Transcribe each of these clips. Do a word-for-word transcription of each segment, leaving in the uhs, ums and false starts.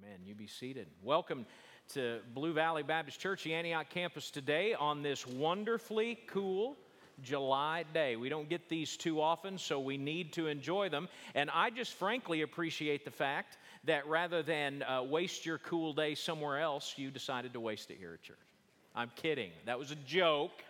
Amen. You be seated. Welcome to Blue Valley Baptist Church, the Antioch campus today on this wonderfully cool July day. We don't get these too often, so we need to enjoy them. And I just frankly appreciate the fact that rather than uh, waste your cool day somewhere else, you decided to waste it here at church. I'm kidding. That was a joke.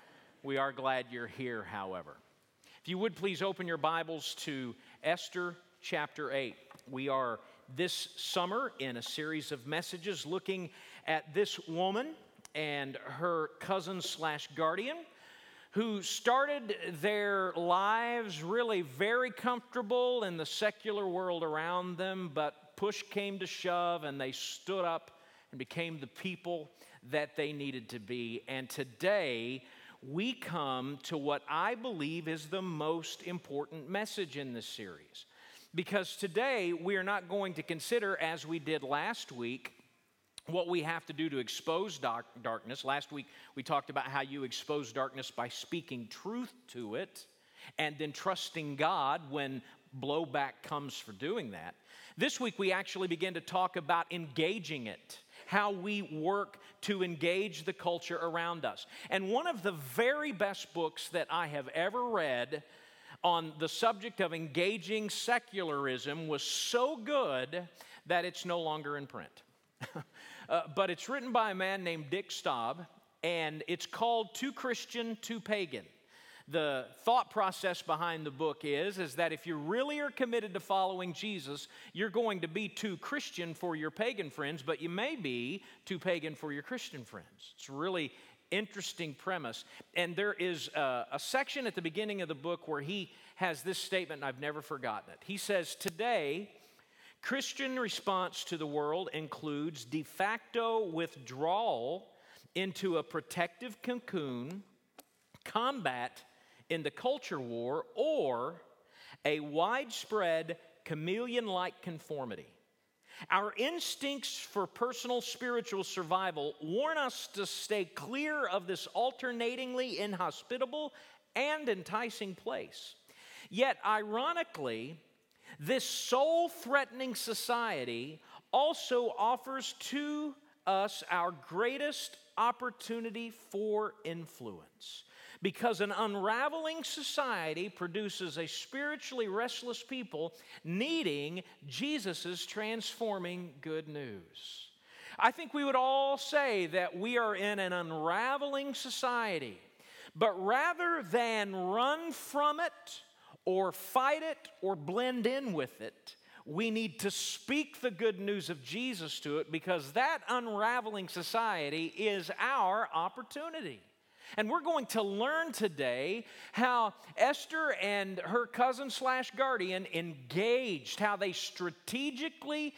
We are glad you're here, however. If you would please open your Bibles to Esther chapter eight. We are this summer in a series of messages looking at this woman and her cousin slash guardian who started their lives really very comfortable in the secular world around them, but push came to shove and they stood up and became the people that they needed to be. And today we come to what I believe is the most important message in this series. Because today we are not going to consider, as we did last week, what we have to do to expose dark, darkness. Last week we talked about how you expose darkness by speaking truth to it and then trusting God when blowback comes for doing that. This week we actually begin to talk about engaging it, how we work to engage the culture around us. And one of the very best books that I have ever read on the subject of engaging secularism was so good that it's no longer in print. uh, but it's written by a man named Dick Staub, and it's called Too Christian, Too Pagan. The thought process behind the book is, is that if you really are committed to following Jesus, you're going to be too Christian for your pagan friends, but you may be too pagan for your Christian friends. It's really interesting premise. And there is a, a section at the beginning of the book where he has this statement, and I've never forgotten it. He says, today, Christian response to the world includes de facto withdrawal into a protective cocoon, combat in the culture war, or a widespread chameleon-like conformity. Our instincts for personal spiritual survival warn us to stay clear of this alternatingly inhospitable and enticing place. Yet, ironically, this soul-threatening society also offers to us our greatest opportunity for influence. Because an unraveling society produces a spiritually restless people needing Jesus' transforming good news. I think we would all say that we are in an unraveling society, but rather than run from it or fight it or blend in with it, we need to speak the good news of Jesus to it, because that unraveling society is our opportunity. And we're going to learn today how Esther and her cousin slash guardian engaged, how they strategically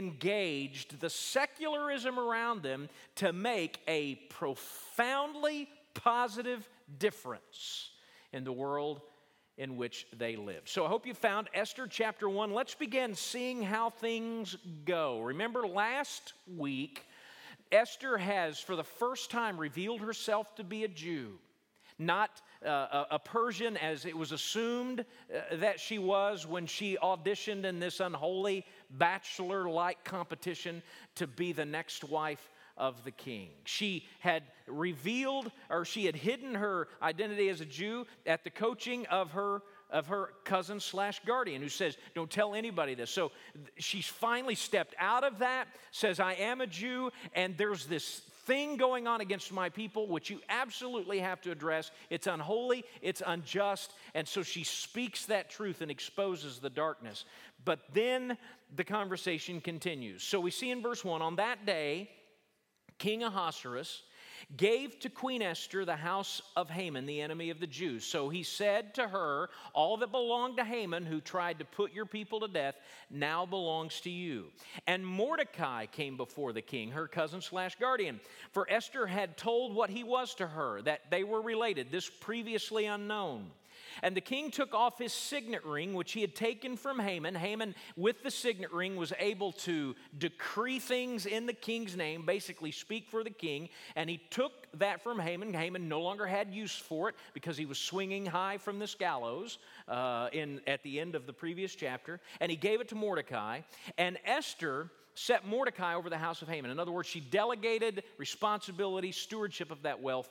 engaged the secularism around them to make a profoundly positive difference in the world in which they live. So I hope you found Esther chapter one. Let's begin seeing how things go. Remember last week, Esther has, for the first time, revealed herself to be a Jew, not uh, a Persian as it was assumed uh, that she was when she auditioned in this unholy bachelor-like competition to be the next wife of the king. She had revealed, or she had hidden her identity as a Jew at the coaching of her of her cousin slash guardian, who says, don't tell anybody this. So she's finally stepped out of that, says, I am a Jew, and there's this thing going on against my people, which you absolutely have to address. It's unholy, it's unjust, and so she speaks that truth and exposes the darkness. But then the conversation continues. So we see in verse one, on that day, King Ahasuerus gave to Queen Esther the house of Haman, the enemy of the Jews. So he said to her, all that belonged to Haman, who tried to put your people to death, now belongs to you. And Mordecai came before the king, her cousin slash guardian. For Esther had told what he was to her, that they were related, this previously unknown. And the king took off his signet ring, which he had taken from Haman. Haman, with the signet ring, was able to decree things in the king's name, basically speak for the king. And he took that from Haman. Haman no longer had use for it because he was swinging high from this gallows uh, in, at the end of the previous chapter. And he gave it to Mordecai. And Esther set Mordecai over the house of Haman. In other words, she delegated responsibility, stewardship of that wealth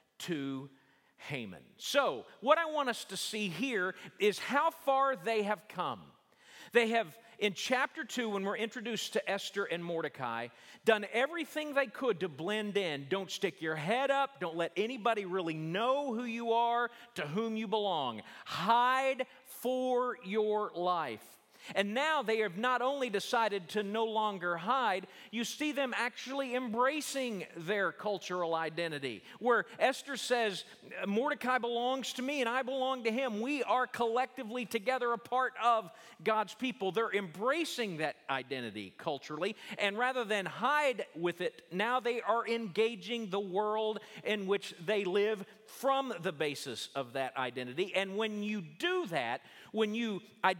to Haman. So, what I want us to see here is how far they have come. They have, in chapter two, when we're introduced to Esther and Mordecai, done everything they could to blend in. Don't stick your head up. Don't let anybody really know who you are, to whom you belong. Hide for your life. And now they have not only decided to no longer hide, you see them actually embracing their cultural identity. Where Esther says, Mordecai belongs to me and I belong to him. We are collectively together a part of God's people. They're embracing that identity culturally. And rather than hide with it, now they are engaging the world in which they live from the basis of that identity. And when you do that, when you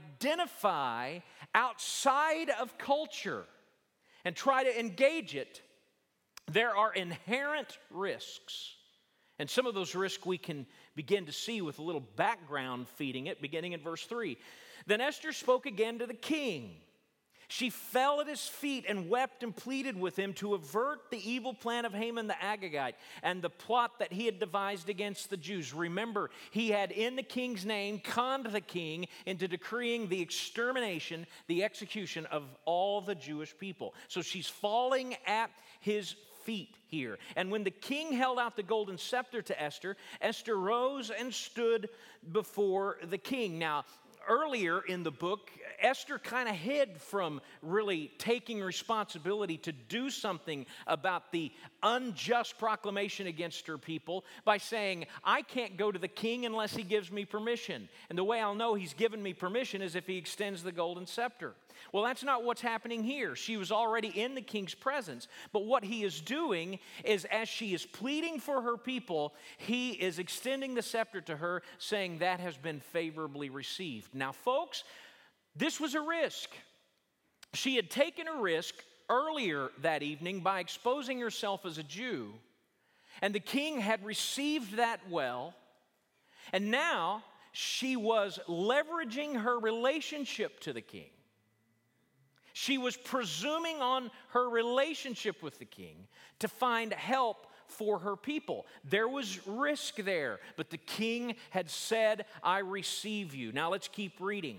identify outside of culture and try to engage it, there are inherent risks. And some of those risks we can begin to see with a little background feeding it, beginning in verse three. Then Esther spoke again to the king. She fell at his feet and wept and pleaded with him to avert the evil plan of Haman the Agagite and the plot that he had devised against the Jews. Remember, he had in the king's name conned the king into decreeing the extermination, the execution of all the Jewish people. So she's falling at his feet here. And when the king held out the golden scepter to Esther, Esther rose and stood before the king. Now, earlier in the book, Esther kind of hid from really taking responsibility to do something about the unjust proclamation against her people by saying, I can't go to the king unless he gives me permission. And the way I'll know he's given me permission is if he extends the golden scepter. Well, that's not what's happening here. She was already in the king's presence. But what he is doing is, as she is pleading for her people, he is extending the scepter to her, saying that has been favorably received. Now, folks, this was a risk. She had taken a risk earlier that evening by exposing herself as a Jew, and the king had received that well, and now she was leveraging her relationship to the king. She was presuming on her relationship with the king to find help for her people. There was risk there, but the king had said, I receive you. Now let's keep reading.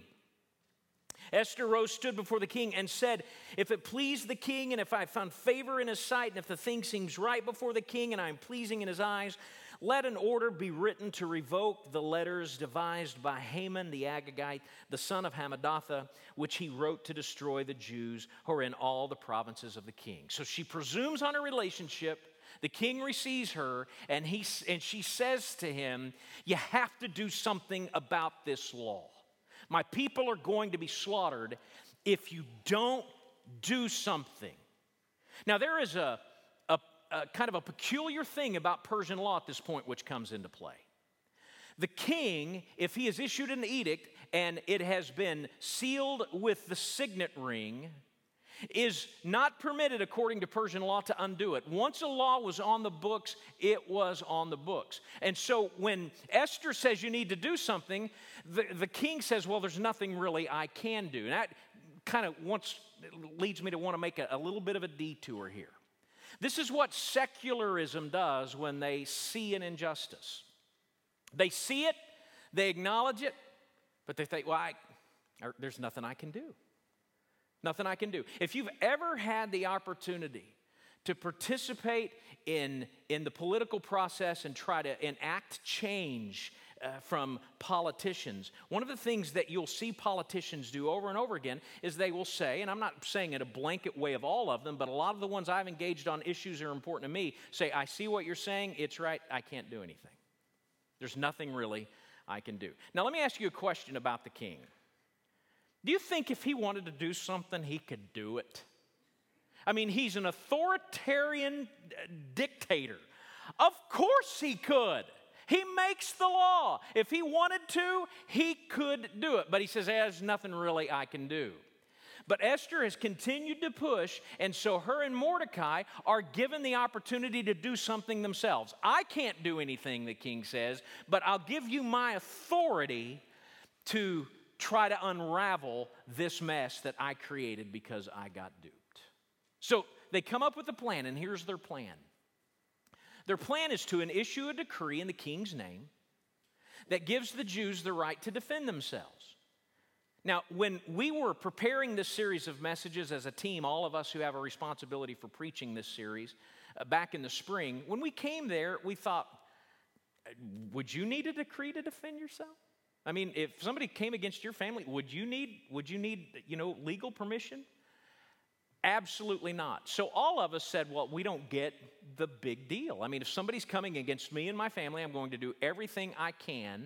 Esther rose, stood before the king, and said, if it please the king, and if I found favor in his sight, and if the thing seems right before the king, and I am pleasing in his eyes, let an order be written to revoke the letters devised by Haman the Agagite, the son of Hammedatha, which he wrote to destroy the Jews who are in all the provinces of the king. So she presumes on a relationship. The king receives her, and, he, and she says to him, you have to do something about this law. My people are going to be slaughtered if you don't do something. Now, there is a, a, a kind of a peculiar thing about Persian law at this point which comes into play. The king, if he has issued an edict and it has been sealed with the signet ring, is not permitted according to Persian law to undo it. Once a law was on the books, it was on the books. And so when Esther says you need to do something, the, the king says, well, there's nothing really I can do. And that kind of wants, leads me to want to make a, a little bit of a detour here. This is what secularism does when they see an injustice. They see it, they acknowledge it, but they think, well, I, there's nothing I can do. Nothing I can do. If you've ever had the opportunity to participate in, in the political process and try to enact change uh, from politicians, one of the things that you'll see politicians do over and over again is they will say, and I'm not saying in a blanket way of all of them, but a lot of the ones I've engaged on issues that are important to me say, I see what you're saying, it's right, I can't do anything. There's nothing really I can do. Now let me ask you a question about the king. Do you think if he wanted to do something, he could do it? I mean, he's an authoritarian dictator. Of course he could. He makes the law. If he wanted to, he could do it. But he says, there's nothing really I can do. But Esther has continued to push, and so her and Mordecai are given the opportunity to do something themselves. I can't do anything, the king says, but I'll give you my authority to try to unravel this mess that I created because I got duped. So they come up with a plan, and here's their plan. Their plan is to issue a decree in the king's name that gives the Jews the right to defend themselves. Now, when we were preparing this series of messages as a team, all of us who have a responsibility for preaching this series, uh, back in the spring, when we came there, we thought, would you need a decree to defend yourself? I mean, if somebody came against your family, would you need, would you need, you know, legal permission? Absolutely not. So all of us said, well, we don't get the big deal. I mean, if somebody's coming against me and my family, I'm going to do everything I can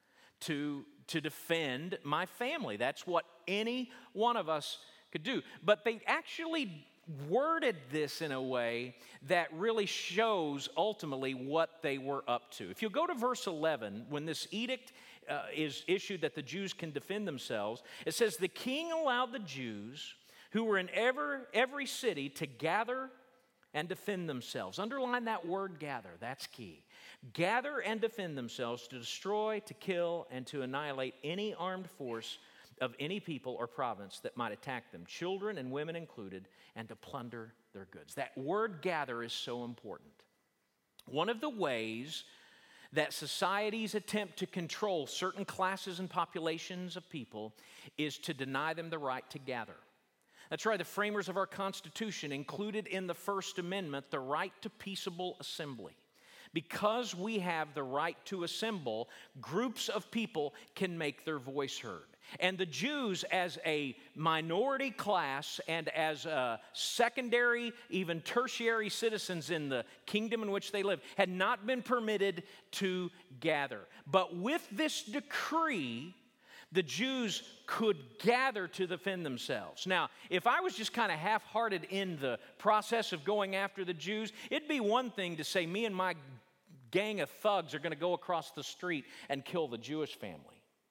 to, to defend my family. That's what any one of us could do. But they actually worded this in a way that really shows ultimately what they were up to. If you go to verse eleven, when this edict uh, is issued that the Jews can defend themselves, it says, the king allowed the Jews who were in every, every city to gather and defend themselves. Underline that word gather, that's key. Gather and defend themselves to destroy, to kill, and to annihilate any armed force of any people or province that might attack them, children and women included, and to plunder their goods. That word gather is so important. One of the ways that societies attempt to control certain classes and populations of people is to deny them the right to gather. That's right, the framers of our Constitution included in the First Amendment the right to peaceable assembly. Because we have the right to assemble, groups of people can make their voice heard. And the Jews, as a minority class and as a secondary, even tertiary citizens in the kingdom in which they live, had not been permitted to gather. But with this decree, the Jews could gather to defend themselves. Now, if I was just kind of half-hearted in the process of going after the Jews, it'd be one thing to say, me and my gang of thugs are going to go across the street and kill the Jewish family.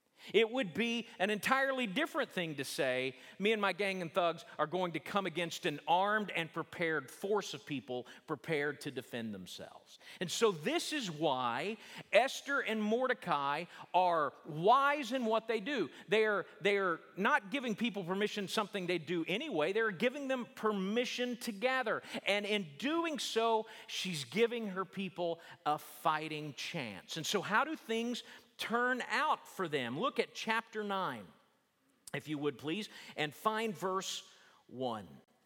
It would be an entirely different thing to say, me and my gang and thugs are going to come against an armed and prepared force of people prepared to defend themselves. And so this is why Esther and Mordecai are wise in what they do. They are, they are not giving people permission, something they do anyway. They're giving them permission to gather. And in doing so, she's giving her people a fighting chance. And so how do things turn out for them? Look at chapter nine, if you would please, and find verse one.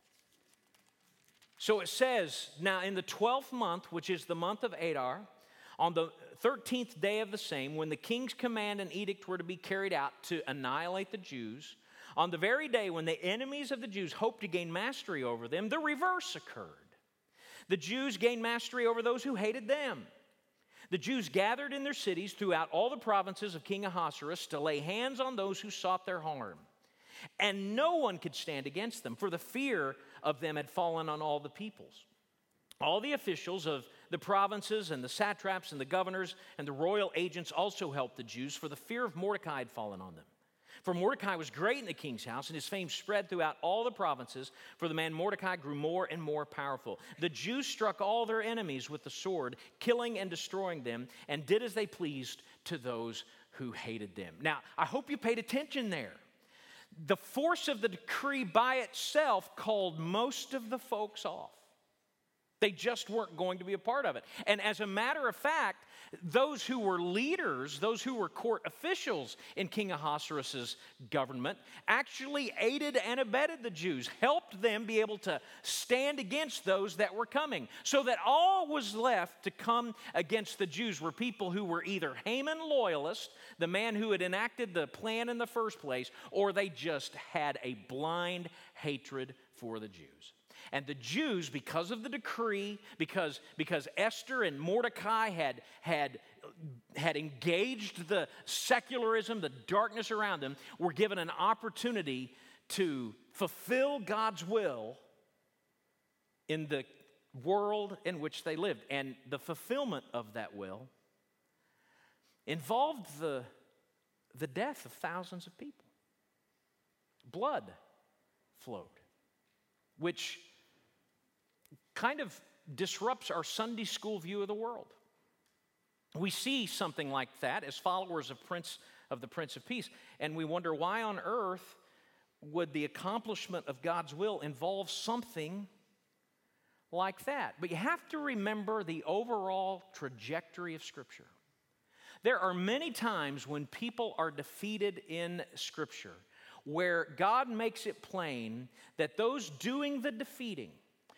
So it says, now in the twelfth month, which is the month of Adar, on the thirteenth day of the same, when the king's command and edict were to be carried out to annihilate the Jews, on the very day when the enemies of the Jews hoped to gain mastery over them, the reverse occurred. The Jews gained mastery over those who hated them. The Jews gathered in their cities throughout all the provinces of King Ahasuerus to lay hands on those who sought their harm. And no one could stand against them, for the fear of them had fallen on all the peoples. All the officials of the provinces and the satraps and the governors and the royal agents also helped the Jews, for the fear of Mordecai had fallen on them. For Mordecai was great in the king's house, and his fame spread throughout all the provinces, for the man Mordecai grew more and more powerful. The Jews struck all their enemies with the sword, killing and destroying them, and did as they pleased to those who hated them. Now, I hope you paid attention there. The force of the decree by itself called most of the folks off. They just weren't going to be a part of it. And as a matter of fact, those who were leaders, those who were court officials in King Ahasuerus' government, actually aided and abetted the Jews, helped them be able to stand against those that were coming. So that all was left to come against the Jews were people who were either Haman loyalists, the man who had enacted the plan in the first place, or they just had a blind hatred for the Jews. And the Jews, because of the decree, because, because Esther and Mordecai had, had, had engaged the secularism, the darkness around them, were given an opportunity to fulfill God's will in the world in which they lived. And the fulfillment of that will involved the, the death of thousands of people. Blood flowed, which kind of disrupts our Sunday school view of the world. We see something like that as followers of Prince of the Prince of Peace, and we wonder why on earth would the accomplishment of God's will involve something like that. But you have to remember the overall trajectory of Scripture. There are many times when people are defeated in Scripture where God makes it plain that those doing the defeating,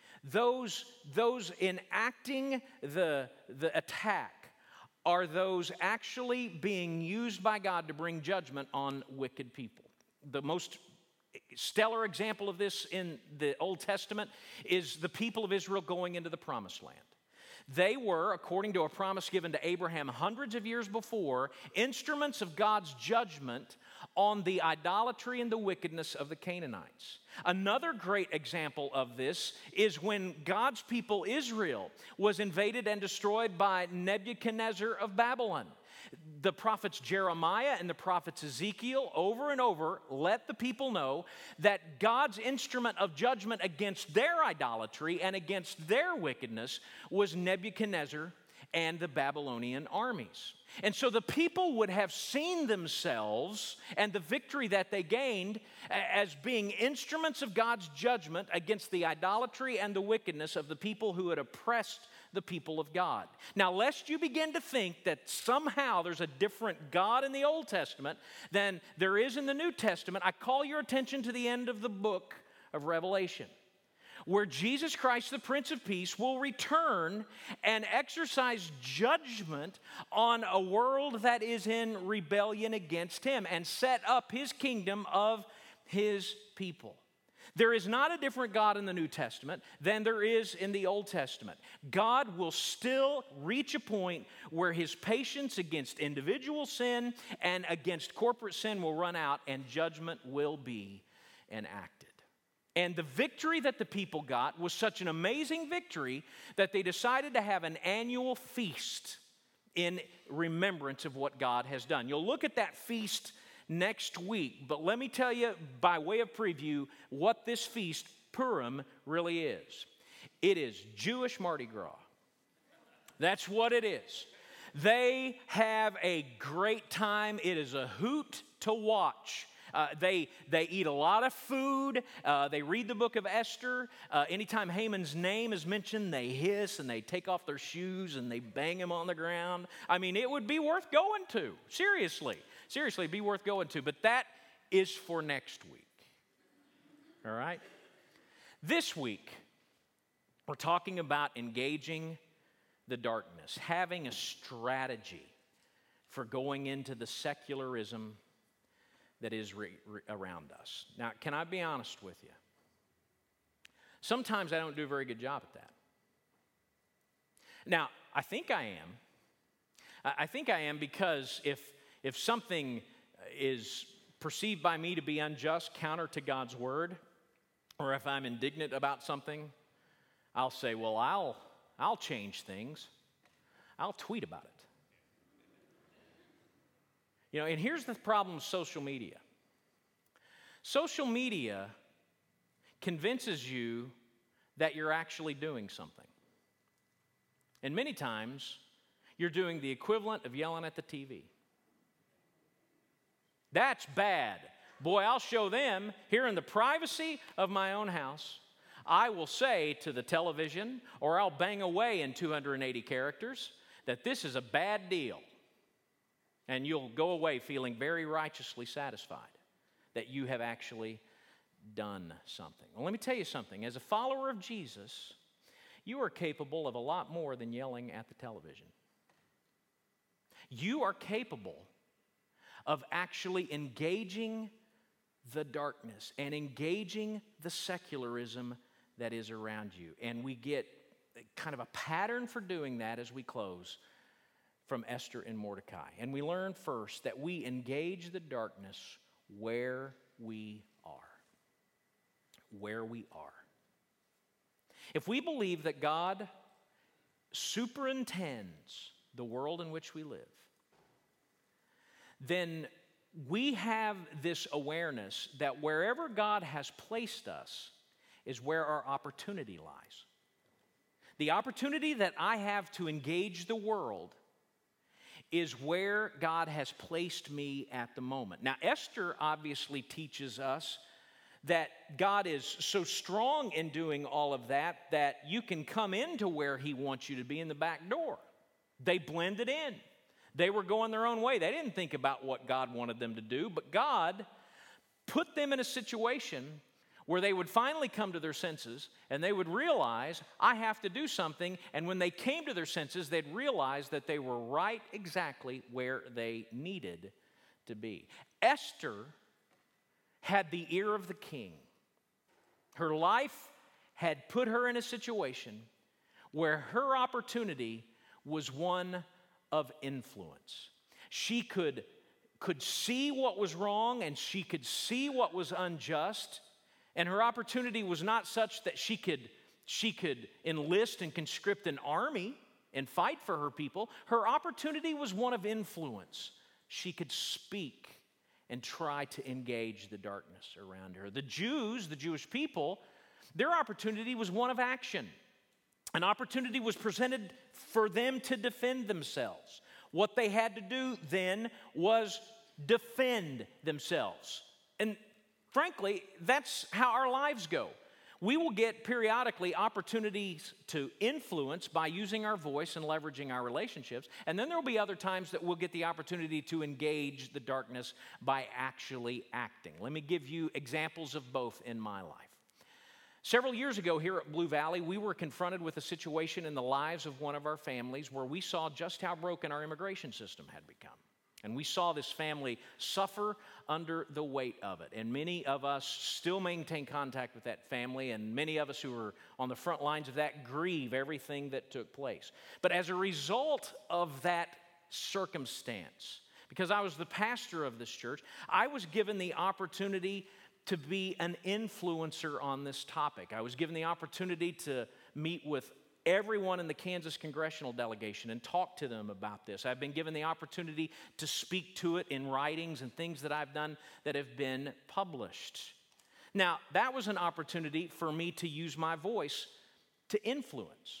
those, those enacting the, the attack, are those actually being used by God to bring judgment on wicked people. The most stellar example of this in the Old Testament is the people of Israel going into the Promised Land. They were, according to a promise given to Abraham hundreds of years before, instruments of God's judgment on the idolatry and the wickedness of the Canaanites. Another great example of this is when God's people Israel was invaded and destroyed by Nebuchadnezzar of Babylon. The prophets Jeremiah and the prophets Ezekiel over and over let the people know that God's instrument of judgment against their idolatry and against their wickedness was Nebuchadnezzar and the Babylonian armies. And so the people would have seen themselves and the victory that they gained as being instruments of God's judgment against the idolatry and the wickedness of the people who had oppressed the people of God. Now, lest you begin to think that somehow there's a different God in the Old Testament than there is in the New Testament, I call your attention to the end of the book of Revelation, where Jesus Christ, the Prince of Peace, will return and exercise judgment on a world that is in rebellion against him and set up his kingdom of his people. There is not a different God in the New Testament than there is in the Old Testament. God will still reach a point where his patience against individual sin and against corporate sin will run out and judgment will be enacted. And the victory that the people got was such an amazing victory that they decided to have an annual feast in remembrance of what God has done. You'll look at that feast next week, but let me tell you by way of preview what this feast, Purim, really is. It is Jewish Mardi Gras. That's what it is. They have a great time. It is a hoot to watch. Uh, they, they eat a lot of food. Uh, they read the book of Esther. Uh, anytime Haman's name is mentioned, they hiss and they take off their shoes and they bang him on the ground. I mean, it would be worth going to. Seriously. Seriously, it'd be worth going to. But that is for next week. All right? This week, we're talking about engaging the darkness, having a strategy for going into the secularism that is re- re- around us. Now, can I be honest with you? Sometimes I don't do a very good job at that. Now, I think I am. I think I am because if, if something is perceived by me to be unjust, counter to God's word, or if I'm indignant about something, I'll say, well, I'll, I'll change things. I'll tweet about it. You know, and here's the problem with social media. Social media convinces you that you're actually doing something. And many times, you're doing the equivalent of yelling at the T V. That's bad. Boy, I'll show them here in the privacy of my own house. I will say to the television, or I'll bang away in two hundred eighty characters, that this is a bad deal. And you'll go away feeling very righteously satisfied that you have actually done something. Well, let me tell you something. As a follower of Jesus, you are capable of a lot more than yelling at the television. You are capable of actually engaging the darkness and engaging the secularism that is around you. And we get kind of a pattern for doing that as we close from Esther and Mordecai. And we learn first that we engage the darkness where we are. Where we are. If we believe that God superintends the world in which we live, then we have this awareness that wherever God has placed us is where our opportunity lies. The opportunity that I have to engage the world is where God has placed me at the moment. Now, Esther obviously teaches us that God is so strong in doing all of that that you can come into where He wants you to be in the back door. They blended in. They were going their own way. They didn't think about what God wanted them to do, but God put them in a situation where they would finally come to their senses and they would realize, I have to do something. And when they came to their senses, they'd realize that they were right exactly where they needed to be. Esther had the ear of the king. Her life had put her in a situation where her opportunity was one of influence. She could, could see what was wrong and she could see what was unjust. And her opportunity was not such that she could, she could enlist and conscript an army and fight for her people. Her opportunity was one of influence. She could speak and try to engage the darkness around her. The Jews, the Jewish people, their opportunity was one of action. An opportunity was presented for them to defend themselves. What they had to do then was defend themselves. And frankly, that's how our lives go. We will get periodically opportunities to influence by using our voice and leveraging our relationships. And then there will be other times that we'll get the opportunity to engage the darkness by actually acting. Let me give you examples of both in my life. Several years ago here at Blue Valley, we were confronted with a situation in the lives of one of our families where we saw just how broken our immigration system had become. And we saw this family suffer under the weight of it. And many of us still maintain contact with that family, and many of us who are on the front lines of that grieve everything that took place. But as a result of that circumstance, because I was the pastor of this church, I was given the opportunity to be an influencer on this topic. I was given the opportunity to meet with everyone in the Kansas congressional delegation and talk to them about this. I've been given the opportunity to speak to it in writings and things that I've done that have been published. Now, that was an opportunity for me to use my voice to influence.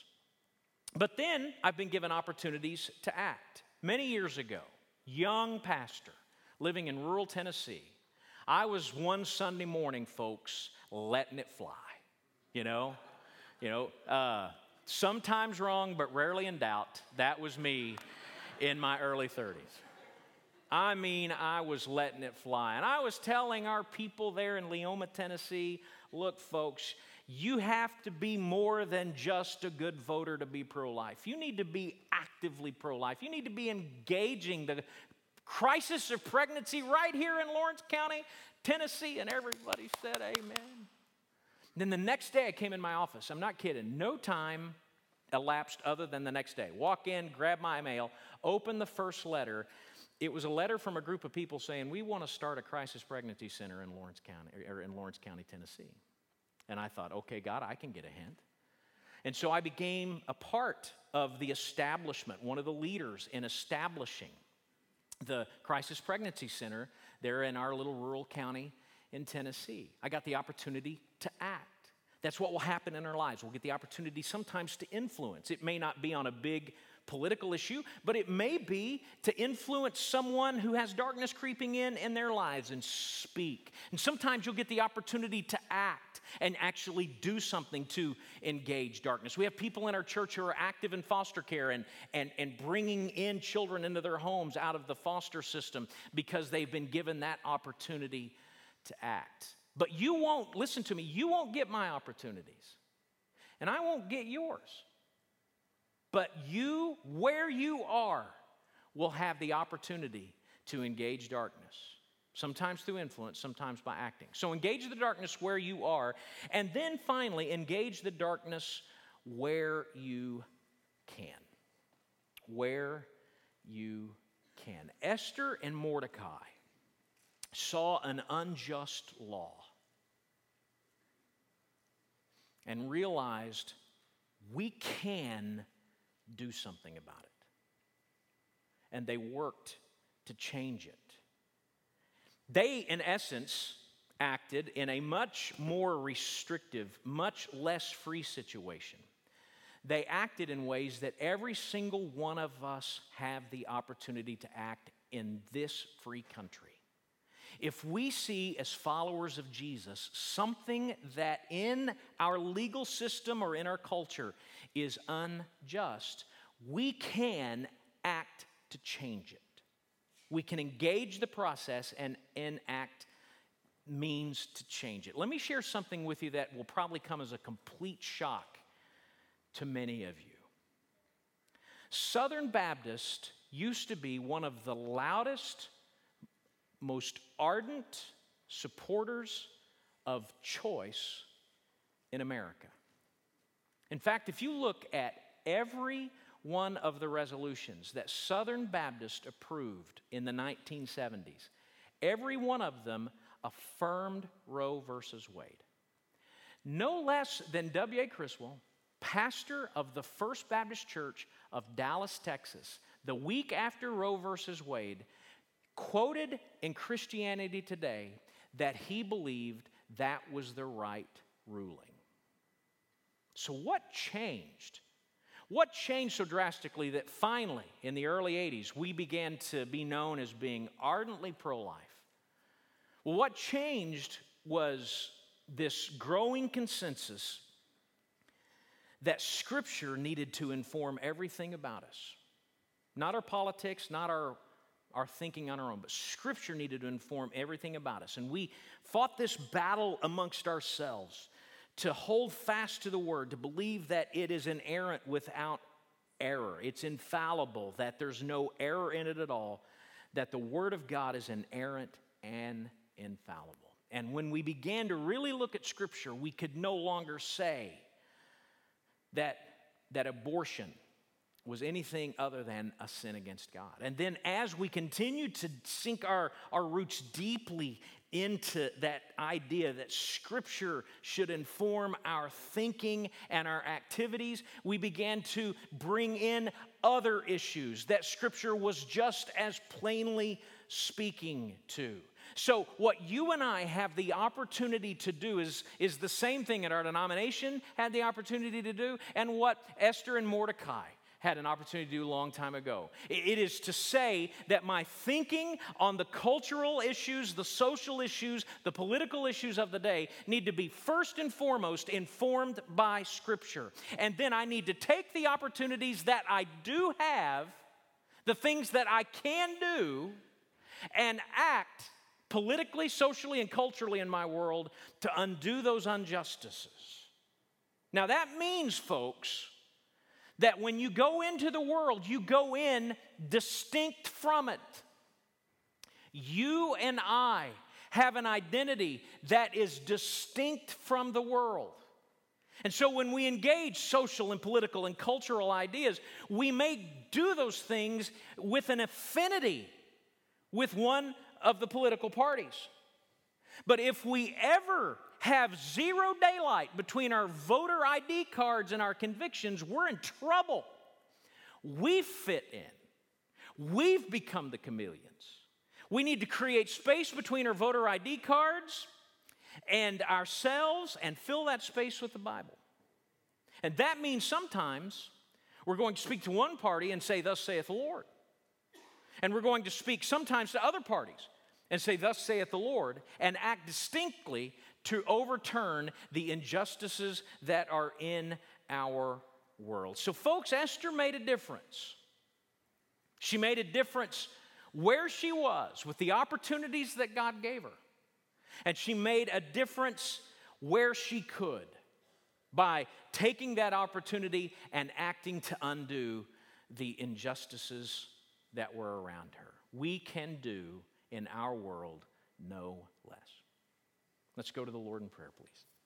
But then I've been given opportunities to act. Many years ago, young pastor living in rural Tennessee, I was one Sunday morning, folks, letting it fly, you know, you know, uh, sometimes wrong, but rarely in doubt. That was me in my early thirties. I mean, I was letting it fly. And I was telling our people there in Leoma, Tennessee, look, folks, you have to be more than just a good voter to be pro-life. You need to be actively pro-life. You need to be engaging the crisis of pregnancy right here in Lawrence County, Tennessee. And everybody said amen. Then the next day I came in my office. I'm not kidding. No time elapsed other than the next day. Walk in, grab my mail, open the first letter. It was a letter from a group of people saying, we want to start a crisis pregnancy center in Lawrence County, or in Lawrence County, Tennessee. And I thought, okay, God, I can get a hint. And so I became a part of the establishment, one of the leaders in establishing the Crisis Pregnancy Center there in our little rural county in Tennessee. I got the opportunity to act. That's what will happen in our lives. We'll get the opportunity sometimes to influence. It may not be on a big political issue, but it may be to influence someone who has darkness creeping in in their lives and speak. And sometimes you'll get the opportunity to act and actually do something to engage darkness. We have people in our church who are active in foster care and, and, and bringing in children into their homes out of the foster system because they've been given that opportunity to act. But you won't, listen to me, you won't get my opportunities. And I won't get yours. But you, where you are, will have the opportunity to engage darkness. Sometimes through influence, sometimes by acting. So engage the darkness where you are. And then finally, engage the darkness where you can. Where you can. Esther and Mordecai saw an unjust law and realized we can do something about it. And they worked to change it. They, in essence, acted in a much more restrictive, much less free situation. They acted in ways that every single one of us have the opportunity to act in this free country. If we see as followers of Jesus something that in our legal system or in our culture is unjust, we can act to change it. We can engage the process and enact means to change it. Let me share something with you that will probably come as a complete shock to many of you. Southern Baptist used to be one of the loudest, most ardent supporters of choice in America. In fact, if you look at every one of the resolutions that Southern Baptist approved in the nineteen seventies, every one of them affirmed Roe versus Wade. No less than W A Criswell, pastor of the First Baptist Church of Dallas, Texas, the week after Roe versus Wade, quoted in Christianity Today that he believed that was the right ruling. So what changed? What changed so drastically that finally, in the early eighties, we began to be known as being ardently pro-life? Well, what changed was this growing consensus that Scripture needed to inform everything about us. Not our politics, not our, our thinking on our own, but Scripture needed to inform everything about us. And we fought this battle amongst ourselves to hold fast to the Word, to believe that it is inerrant without error. It's infallible, that there's no error in it at all, that the Word of God is inerrant and infallible. And when we began to really look at Scripture, we could no longer say that, that abortion was anything other than a sin against God. And then as we continued to sink our, our roots deeply into that idea that Scripture should inform our thinking and our activities, we began to bring in other issues that Scripture was just as plainly speaking to. So what you and I have the opportunity to do is, is the same thing that our denomination had the opportunity to do, and what Esther and Mordecai had an opportunity to do a long time ago. It is to say that my thinking on the cultural issues, the social issues, the political issues of the day need to be first and foremost informed by Scripture. And then I need to take the opportunities that I do have, the things that I can do, and act politically, socially, and culturally in my world to undo those injustices. Now that means, folks, that when you go into the world, you go in distinct from it. You and I have an identity that is distinct from the world. And so when we engage social and political and cultural ideas, we may do those things with an affinity with one of the political parties. But if we ever have zero daylight between our voter I D cards and our convictions, we're in trouble. We fit in. We've become the chameleons. We need to create space between our voter I D cards and ourselves and fill that space with the Bible. And that means sometimes we're going to speak to one party and say, "Thus saith the Lord." And we're going to speak sometimes to other parties and say, "Thus saith the Lord," and act distinctly to overturn the injustices that are in our world. So folks, Esther made a difference. She made a difference where she was with the opportunities that God gave her. And she made a difference where she could by taking that opportunity and acting to undo the injustices that were around her. We can do in our world no less. Let's go to the Lord in prayer, please.